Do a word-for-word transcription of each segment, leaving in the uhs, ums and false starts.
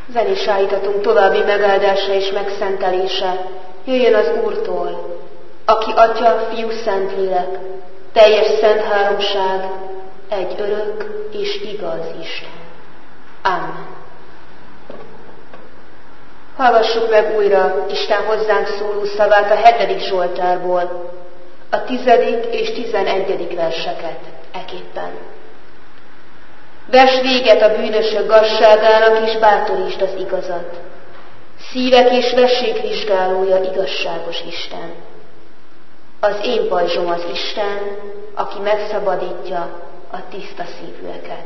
Zenés állítatunk további megáldása és megszentelése jöjjön az Úrtól, aki Atya, Fiú, Szentlélek, teljes szent háromság, egy örök és igaz Isten. Amen. Hallgassuk meg újra Isten hozzánk szóló szavát a hetedik Zsoltárból, a tizedik és tizenegyedik verseket eképpen. Vess véget a bűnösök gazságának, és bátorítsd az igazat. Szívek és vessék vizsgálója, igazságos Isten. Az én pajzsom az Isten, aki megszabadítja a tiszta szívűeket.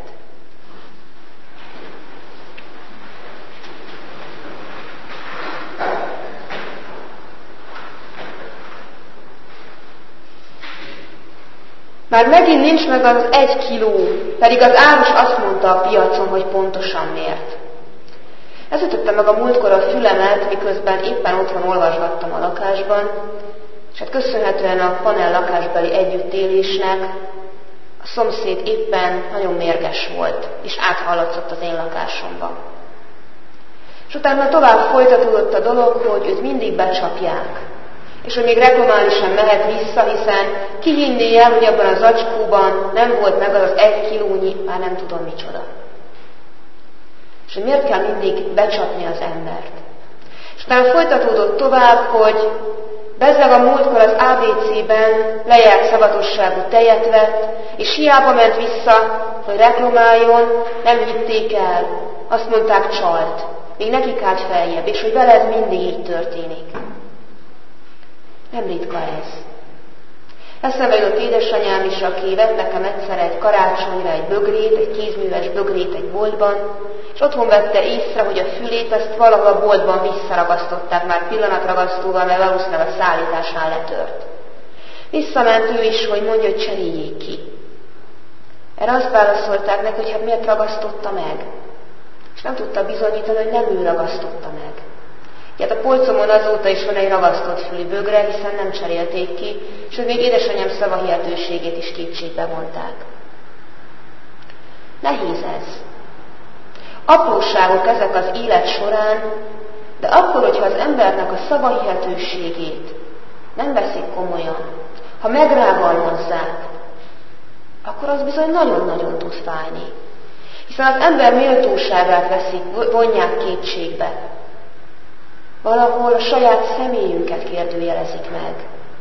Már megint nincs meg az egy kiló, pedig az árus azt mondta a piacon, hogy pontosan miért. Ez ütötte meg a múltkor a fülemet, miközben éppen otthon olvasgattam a lakásban, és hát köszönhetően a panel lakásbeli együttélésnek a szomszéd éppen nagyon mérges volt, és áthallatszott az én lakásomba. És utána tovább folytatódott a dolog, hogy őt mindig becsapják, és hogy még reklamálni sem mehet vissza, hiszen ki hinné el, hogy abban az zacskóban nem volt meg az az egy kilónyi, már nem tudom micsoda. És hogy miért kell mindig becsapni az embert. És utána folytatódott tovább, hogy bezzeg a múltkor az á bé cében lejárt szavatosságú tejet vett, és hiába ment vissza, hogy reklamáljon, nem hitték el, azt mondták, csalt, még nekik állt feljebb, és hogy veled mindig így történik. Nem ritka ez. Eszembe jutott édesanyám is, aki vett nekem egyszer egy karácsonyra egy bögrét, egy kézműves bögrét egy boltban, és otthon vette észre, hogy a fülét azt valahol a boltban visszaragasztották már pillanatragasztóval, mert valószínűleg a szállításnál letört. Visszament ő is, hogy mondja, hogy cseréljék ki. Erre azt válaszolták neki, hogy hát miért ragasztotta meg? És nem tudta bizonyítani, hogy nem ő ragasztotta meg. Hát a polcomon azóta is van egy ragasztott fülű bögre, hiszen nem cserélték ki, és hogy még édesanyám szavahihetőségét is kétségbe vonták. Nehéz ez. Apróságok ezek az élet során, de akkor, hogyha az embernek a szavahihetőségét nem veszik komolyan, ha megrágalmazzák, akkor az bizony nagyon-nagyon tud fájni. Hiszen az ember méltóságát veszik, vonják kétségbe. Valahol a saját személyünket kérdőjelezik meg.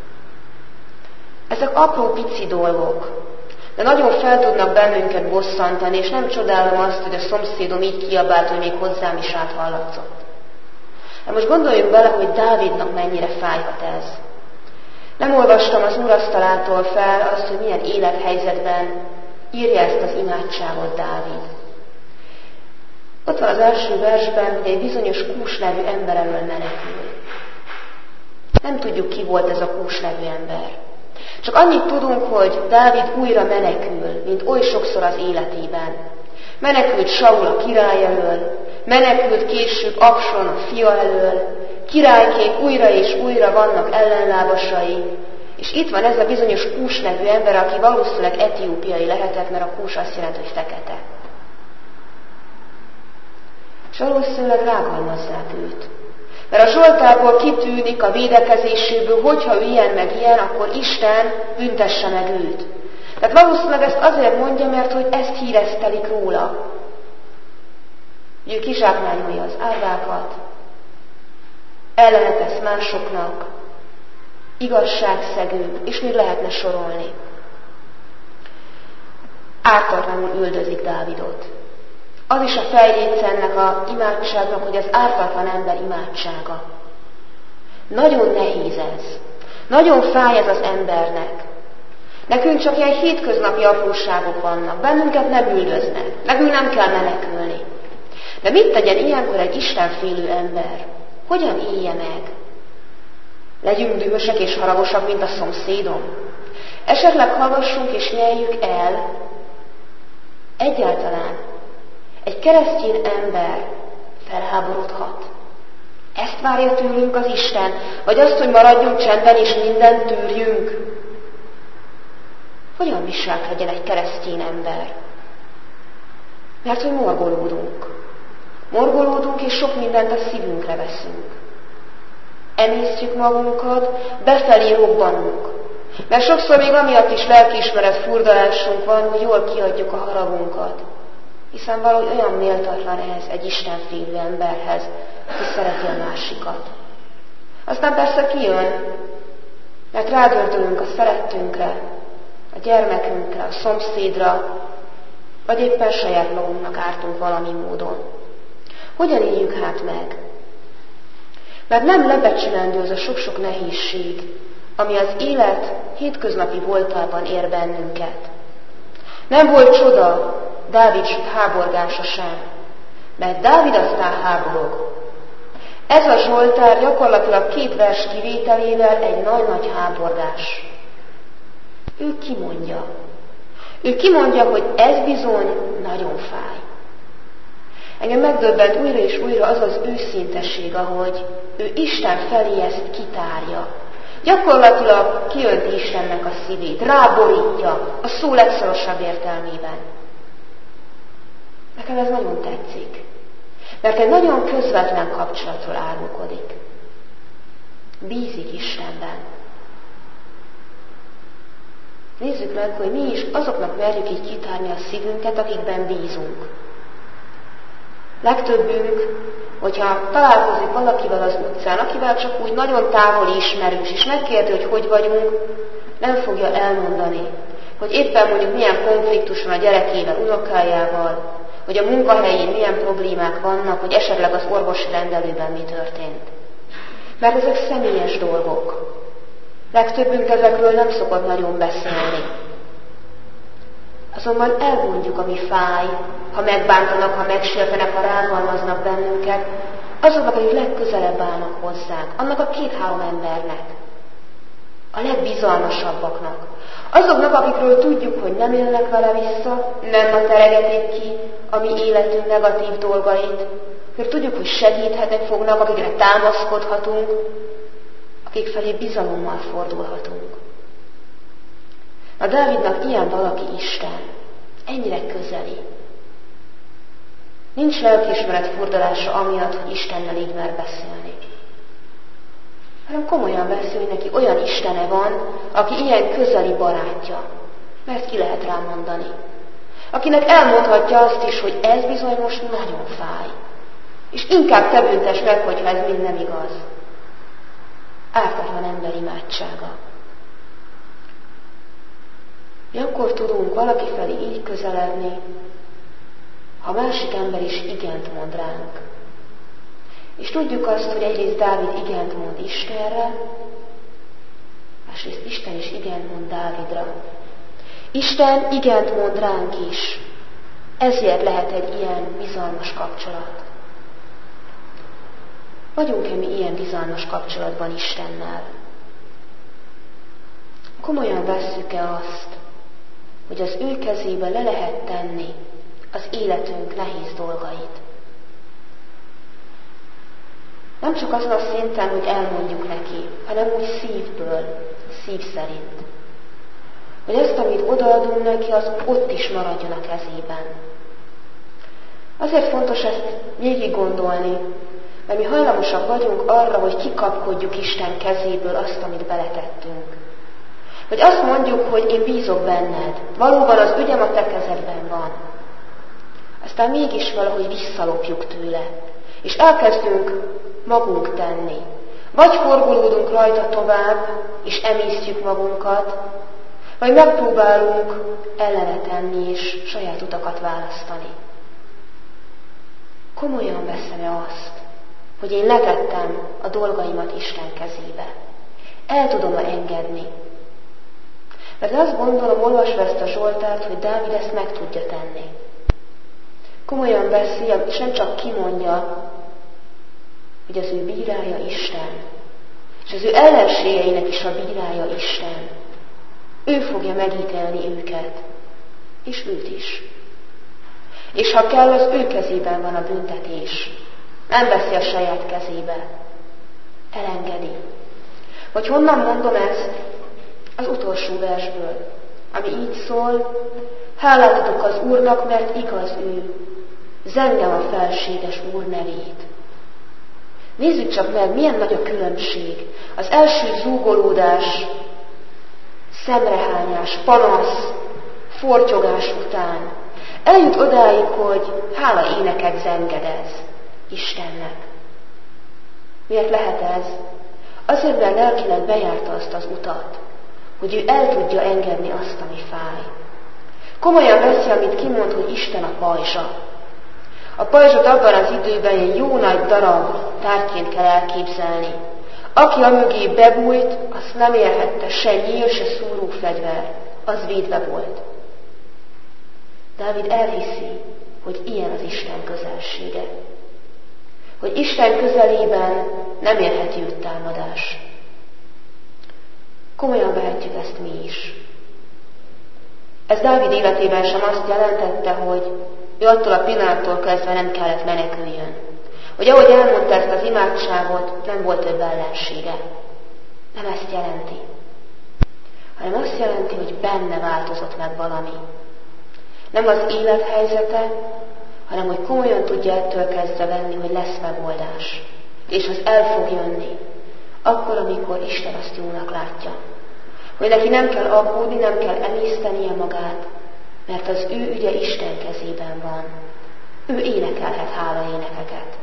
Ezek apró pici dolgok, de nagyon fel tudnak bennünket bosszantani, és nem csodálom azt, hogy a szomszédom így kiabált, hogy még hozzám is áthallatszott. De most gondoljunk bele, hogy Dávidnak mennyire fájhat ez. Nem olvastam az úrasztalától fel azt, hogy milyen élethelyzetben írja ezt az imádságot Dávid. Ott van az első versben, hogy egy bizonyos Kús nevű ember elől menekül. Nem tudjuk, ki volt ez a Kús nevű ember. Csak annyit tudunk, hogy Dávid újra menekül, mint oly sokszor az életében. Menekült Saul a király elől, menekült később Absalom a fia elől, királyként újra és újra vannak ellenlábasai, és itt van ez a bizonyos Kús nevű ember, aki valószínűleg etiópiai lehetett, mert a Kús azt jelenti, hogy fekete. És valószínűleg rágalmazzák őt. Mert a Zsoltárból kitűnik a védekezéséből, hogyha ő ilyen meg ilyen, akkor Isten büntesse meg őt. Tehát valószínűleg ezt azért mondja, mert hogy ezt híresztelik róla. Hogy ő kizsákmányolja az árvákat, ellene tesz másoknak, igazságszegő, és még lehetne sorolni. Ártatlanul üldözik Dávidot. Az is a fejléce ennek a imádságnak, hogy az ártatlan ember imádsága. Nagyon nehéz ez. Nagyon fáj ez az embernek. Nekünk csak ilyen hétköznapi apróságok vannak. Bennünket nem üldöznek. Nekünk nem kell menekülni. De mit tegyen ilyenkor egy istenfélő ember? Hogyan élje meg? Legyünk dühösek és haragosak, mint a szomszédom? Esetleg hallgassunk és nyeljük el? Egyáltalán egy keresztény ember felháborodhat. Ezt várja tőlünk az Isten, vagy azt, hogy maradjunk csendben és mindent tűrjünk? Hogyan viselkedjen egy keresztény ember? Mert hogy morgolódunk. Morgolódunk, és sok mindent a szívünkre veszünk. Emésztjük magunkat, befelé robbanunk. Mert sokszor még amiatt is lelkiismeret furdalásunk van, hogy jól kiadjuk a haragunkat. Hiszen valahogy olyan méltatlan ehhez egy istenfélő emberhez, aki szereti a másikat. Aztán persze kijön, mert rádördülünk a szerettünkre, a gyermekünkre, a szomszédra, vagy éppen saját magunknak ártunk valami módon. Hogyan éljük hát meg? Mert nem lebecsülendő az a sok-sok nehézség, ami az élet hétköznapi voltában ér bennünket. Nem volt csoda Dávid háborgása sem, mert Dávid aztán háborog. Ez a Zsoltár gyakorlatilag két vers kivételével egy nagy-nagy háborgás. Ő kimondja. Ő kimondja, hogy ez bizony nagyon fáj. Engem megdöbbent újra és újra az az őszintesség, ahogy ő Isten felé ezt kitárja. Gyakorlatilag kiönti Istennek a szívét, ráborítja a szó legszorosabb értelmében. Nekem ez nagyon tetszik, mert egy nagyon közvetlen kapcsolatról árulkodik. Bízik Istenben. Nézzük meg, hogy mi is azoknak merjük így kitárni a szívünket, akikben bízunk. Legtöbbünk, hogyha találkozik valakivel az utcán, akivel csak úgy nagyon távoli ismerős, és megkérdezi, hogy hogy vagyunk, nem fogja elmondani, hogy éppen mondjuk milyen konfliktus van a gyerekével, unokájával, hogy a munkahelyén milyen problémák vannak, hogy esetleg az orvosi rendelőben mi történt. Mert ezek személyes dolgok. Legtöbbünk ezekről nem szokott nagyon beszélni. Azonban elmondjuk, ami fáj, ha megbántanak, ha megsértenek, ha rágalmaznak bennünket, azoknak, akik legközelebb állnak hozzánk, annak a két-három embernek, a legbizalmasabbaknak, azoknak, akikről tudjuk, hogy nem élnek vele vissza, nem teregetik ki a mi életünk negatív dolgait, akik tudjuk, hogy segíthetnek fognak, akikre támaszkodhatunk, akik felé bizalommal fordulhatunk. A Dávidnak ilyen valaki Isten, ennyire közeli. Nincs lelkiismeret furdalása amiatt, hogy Istennel így mer beszélni. Hanem komolyan veszi, hogy neki olyan Istene van, aki ilyen közeli barátja, mert ki lehet rá mondani. Akinek elmondhatja azt is, hogy ez bizony most nagyon fáj. És inkább te büntess meg, hogyha ez mind nem igaz. Ártatlan ember imádsága. Mi akkor tudunk valaki felé így közeledni, ha másik ember is igent mond ránk. És tudjuk azt, hogy egyrészt Dávid igent mond Istenre, másrészt Isten is igent mond Dávidra. Isten igent mond ránk is. Ezért lehet egy ilyen bizalmas kapcsolat. Vagyunk-e mi ilyen bizalmas kapcsolatban Istennel? Komolyan vesszük-e azt, hogy az ő kezébe le lehet tenni az életünk nehéz dolgait? Nem csak azon a szinten, hogy elmondjuk neki, hanem úgy szívből, szív szerint. Hogy azt, amit odaadunk neki, az ott is maradjon a kezében. Azért fontos ezt végig gondolni, mert mi hajlamosak vagyunk arra, hogy kikapkodjuk Isten kezéből azt, amit beletettünk. Hogy azt mondjuk, hogy én bízok benned, valóban az ügyem a te kezedben van. Aztán mégis valahogy visszalopjuk tőle, és elkezdünk magunk tenni. Vagy forgolódunk rajta tovább, és emésztjük magunkat, vagy megpróbálunk ellene tenni, és saját utakat választani. Komolyan veszem-e azt, hogy én letettem a dolgaimat Isten kezébe? El tudom-e engedni? Mert azt gondolom, olvasva ezt a Zsoltárt, hogy Dávid ezt meg tudja tenni. Komolyan veszi, és nem csak kimondja, hogy az ő bírája Isten, és az ő ellenségeinek is a bírája Isten. Ő fogja megítélni őket, és őt is. És ha kell, az ő kezében van a büntetés. Nem veszi a saját kezébe. Elengedi. Hogy honnan mondom ezt? Az utolsó versből, ami így szól: hálát adok az Úrnak, mert igaz ő. zengem a felséges Úr nevét. Nézzük csak meg, milyen nagy a különbség. Az első zúgolódás, szemrehányás, panasz, fortyogás után eljut odáig, hogy hála éneket zengedez Istennek. Miért lehet ez? Azért, mert lelkileg bejárta azt az utat, hogy ő el tudja engedni azt, ami fáj. Komolyan veszi, amit kimond, hogy Isten a pajzsa. A pajzsot abban az időben egy jó nagy darab tárgyként kell elképzelni. Aki amögé bebújt, azt nem érhette se nyíl, se szúrófegyver, az védve volt. Dávid elhiszi, hogy ilyen az Isten közelsége. Hogy Isten közelében nem érheti őt támadás. Komolyan vehetjük ezt mi is. Ez Dávid életében sem azt jelentette, hogy ő attól a pillanattól kezdve nem kellett meneküljön. Hogy ahogy elmondta ezt az imádságot, nem volt több ellensége. Nem ezt jelenti. Hanem azt jelenti, hogy benne változott meg valami. Nem az élethelyzete, hanem hogy komolyan tudja ettől kezdve venni, hogy lesz megoldás. És az el fog jönni. Akkor, amikor Isten azt jónak látja. Hogy neki nem kell aggódni, nem kell emésztenie magát, mert az ő ügye Isten kezében van. Ő énekelhet hála énekeket.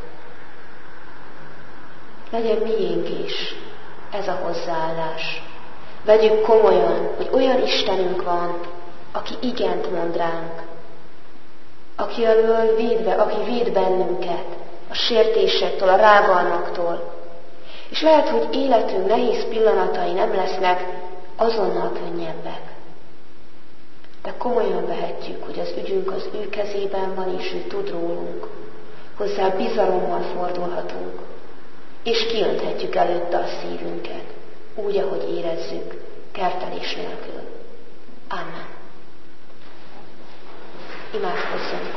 Legyen miénk is ez a hozzáállás. Vegyük komolyan, hogy olyan Istenünk van, aki igent mond ránk, aki elől védve, aki véd bennünket a sértésektől, a rágalmaktól. És lehet, hogy életünk nehéz pillanatai nem lesznek azonnal könnyebbek. De komolyan vehetjük, hogy az ügyünk az ő kezében van, és ő tud rólunk. Hozzá bizalommal fordulhatunk, és kiönthetjük előtte a szívünket, úgy, ahogy érezzük, kertelés nélkül. Amen. Imádkozzunk.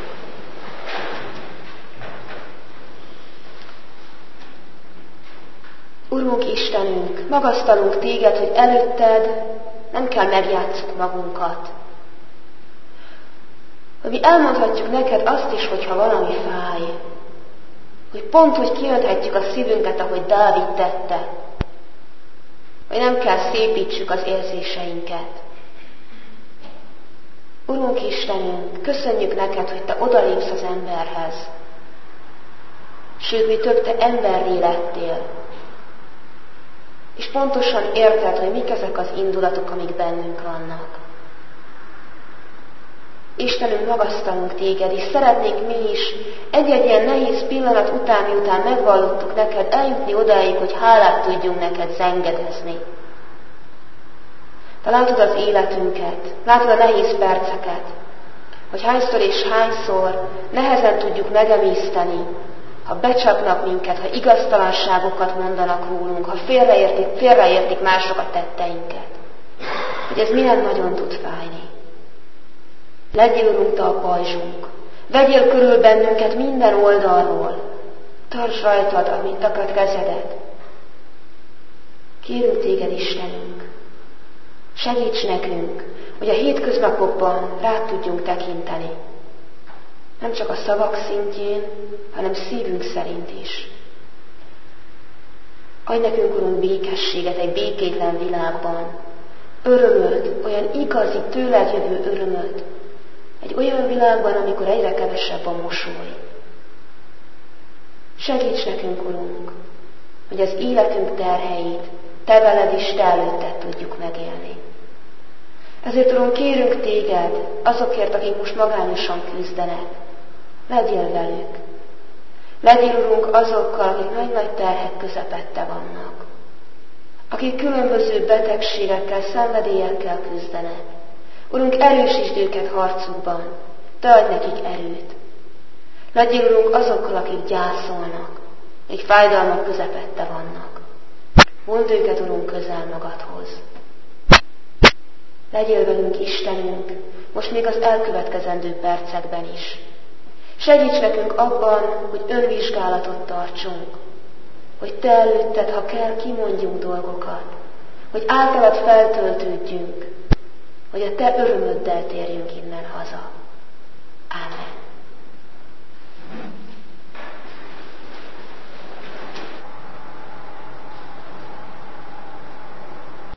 Urunk Istenünk, magasztalunk Téged, hogy előtted nem kell megjátsszuk magunkat. Hogy mi elmondhatjuk neked azt is, hogyha valami fáj. Hogy pont, hogy kiönthetjük a szívünket, ahogy Dávid tette. Hogy nem kell szépítsük az érzéseinket. Urunk Istenünk, köszönjük neked, hogy Te odalépsz az emberhez. Sőt, mi több, Te emberré lettél. És pontosan érted, hogy mik ezek az indulatok, amik bennünk vannak. Istenünk, magasztalunk Téged, és szeretnénk mi is egy-egy ilyen nehéz pillanat után, miután megvallottuk neked, eljutni odáig, hogy hálát tudjunk neked zengedezni. Te látod az életünket, látod a nehéz perceket, hogy hányszor és hányszor nehezen tudjuk megemészteni, ha becsapnak minket, ha igaztalanságokat mondanak rólunk, ha félreértik, félreértik mások a tetteinket. Hogy ez milyen nagyon tud fájni. Legyél, Urunk, Te a pajzsunk. Vegyél körül bennünket minden oldalról. Tartsd rajtad, amint takad kezedet. Kérünk Téged, Istenünk, segíts nekünk, hogy a hétköznapokban rád tudjunk tekinteni. Nem csak a szavak szintjén, hanem szívünk szerint is. Adj nekünk, Urunk, békességet egy békétlen világban. Örömöt, olyan igazi, tőled jövő örömöt. Egy olyan világban, amikor egyre kevesebb a mosoly. Segíts nekünk, Urunk, hogy az életünk terheit Te veled és Te előtted tudjuk megélni. Ezért, Urunk, kérünk Téged azokért, akik most magányosan küzdenek. Legyél velük. Legyél, Urunk, azokkal, akik nagy-nagy terhek közepette vannak. Akik különböző betegségekkel, szenvedélyekkel küzdenek. Urunk, erősítsd őket harcukban. Te adj nekik erőt. Legyél, Urunk, azokkal, akik gyászolnak, akik fájdalmak közepette vannak. Mondd őket, Urunk, közel magadhoz. Legyél velünk, Istenünk, most még az elkövetkezendő percekben is. Segíts nekünk abban, hogy önvizsgálatot tartsunk, hogy Te előtted, ha kell, kimondjunk dolgokat, hogy általad feltöltődjünk, hogy a Te örömöddel térjünk innen haza.